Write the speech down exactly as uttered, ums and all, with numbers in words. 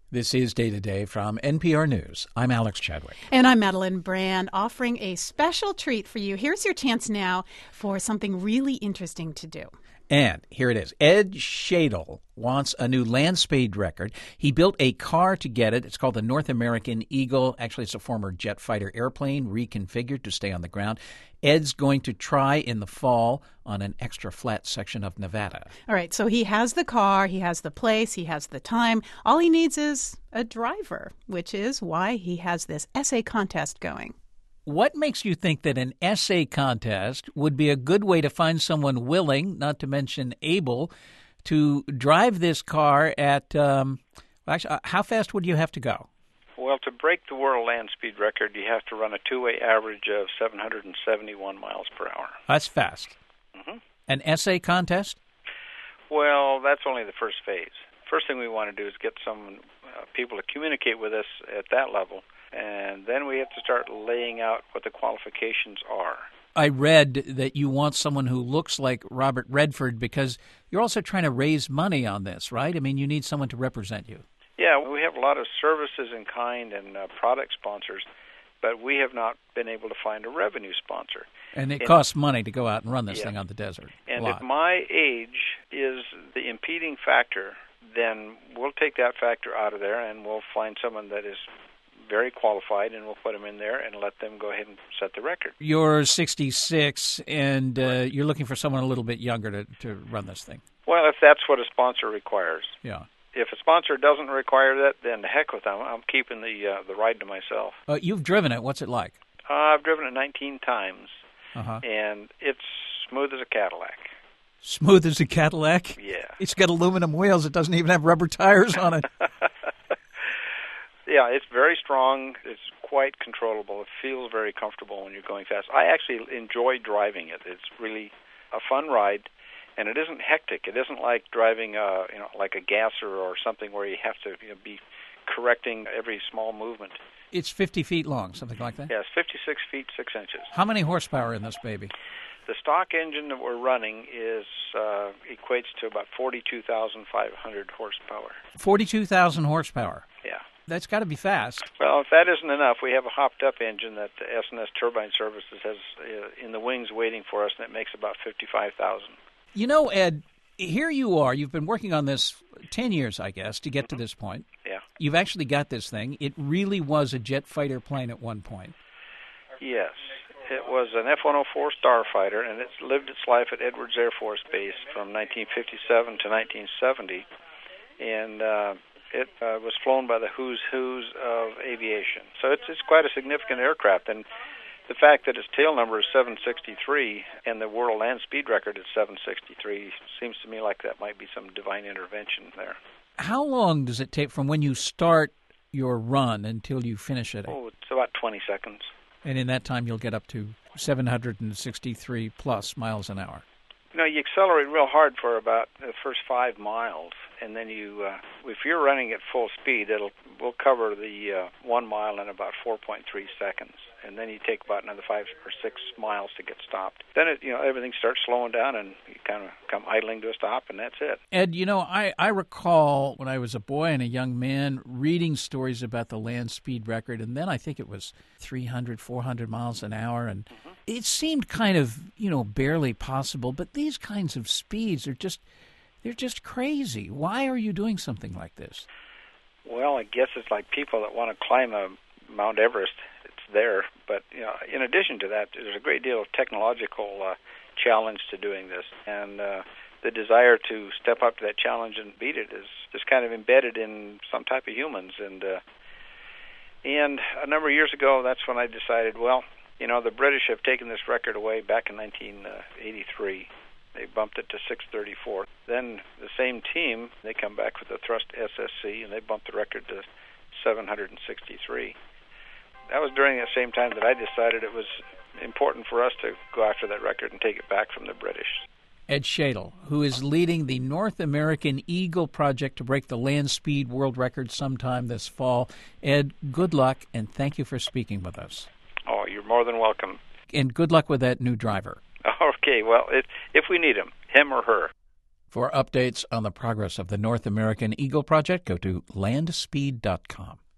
This is Day to Day from N P R News. I'm Alex Chadwick. And I'm Madeline Brand, offering a special treat for you. Here's your chance now for something really interesting to do. And here it is. Ed Shadle wants a new land speed record. He built a car to get it. It's called the North American Eagle. Actually, it's a former jet fighter airplane reconfigured to stay on the ground. Ed's going to try in the fall on an extra flat section of Nevada. All right, so he has the car, he has the place, he has the time. All he needs is a driver, which is why he has this essay contest going. What makes you think that an essay contest would be a good way to find someone willing, not to mention able, to drive this car at, um, actually, how fast would you have to go? Well, to break the world land speed record, you have to run a two-way average of seven hundred seventy-one miles per hour. That's fast. Mm-hmm. An essay contest? Well, that's only the first phase. First thing we want to do is get some uh, people to communicate with us at that level. And then we have to start laying out what the qualifications are. I read that you want someone who looks like Robert Redford because you're also trying to raise money on this, right? I mean, you need someone to represent you. Yeah, we have a lot of services in kind and uh, product sponsors, but we have not been able to find a revenue sponsor. And it and, costs money to go out and run this yeah. thing on the desert. And if my age is the impeding factor, then we'll take that factor out of there and we'll find someone that is very qualified, and we'll put them in there and let them go ahead and set the record. You're sixty-six, and uh, you're looking for someone a little bit younger to, to run this thing. Well, if that's what a sponsor requires. Yeah. If a sponsor doesn't require that, then the heck with them. I'm keeping the uh, the ride to myself. Uh, you've driven it. What's it like? Uh, I've driven it nineteen times, uh-huh. and it's smooth as a Cadillac. Smooth as a Cadillac? Yeah. It's got aluminum wheels. It doesn't even have rubber tires on it. Yeah, it's very strong. It's quite controllable. It feels very comfortable when you're going fast. I actually enjoy driving it. It's really a fun ride, and it isn't hectic. It isn't like driving, uh, you know, like a gasser or something where you have to you know, be correcting every small movement. It's fifty feet long, something like that? Yes, fifty-six feet, six inches. How many horsepower in this baby? The stock engine that we're running is uh, equates to about forty-two thousand five hundred horsepower. forty-two thousand horsepower? Yeah. That's got to be fast. Well, if that isn't enough, we have a hopped-up engine that the S and S Turbine Services has uh, in the wings waiting for us, and it makes about fifty-five thousand. You know, Ed, here you are. You've been working on this ten years, I guess, to get mm-hmm. to this point. Yeah. You've actually got this thing. It really was a jet fighter plane at one point. Yes. It was an F one oh four Starfighter, and it's lived its life at Edwards Air Force Base from nineteen fifty-seven to nineteen seventy, and uh, it uh, was flown by the who's who's of aviation. So it's, it's quite a significant aircraft, and the fact that its tail number is seven sixty-three and the world land speed record is seven sixty-three seems to me like that might be some divine intervention there. How long does it take from when you start your run until you finish it? Oh, it's about twenty seconds. And in that time, you'll get up to seven hundred sixty-three plus miles an hour. You know, you accelerate real hard for about the first five miles, and then you, uh, if you're running at full speed, it'll we'll cover the uh, one mile in about four point three seconds, and then you take about another five or six miles to get stopped. Then it, you know, everything starts slowing down, and you kind of come idling to a stop, and that's it. Ed, you know, I, I recall when I was a boy and a young man reading stories about the land speed record, and then I think it was three hundred, four hundred miles an hour, and mm-hmm. it seemed kind of, you know, barely possible, but these kinds of speeds are just, they're just crazy. Why are you doing something like this? Well, I guess it's like people that want to climb a Mount Everest. It's there, but you know, in addition to that, there's a great deal of technological uh, challenge to doing this, and uh, the desire to step up to that challenge and beat it is just kind of embedded in some type of humans. And uh, and a number of years ago, that's when I decided, well, you know, the British have taken this record away back in nineteen eighty-three. They bumped it to six thirty-four. Then the same team, they come back with the Thrust S S C, and they bumped the record to seven hundred sixty-three. That was during the same time that I decided it was important for us to go after that record and take it back from the British. Ed Shadle, who is leading the North American Eagle project to break the land speed world record sometime this fall. Ed, good luck, and thank you for speaking with us. Oh, you're more than welcome. And good luck with that new driver. Okay, well, if, if we need him, him or her. For updates on the progress of the North American Eagle Project, go to land speed dot com.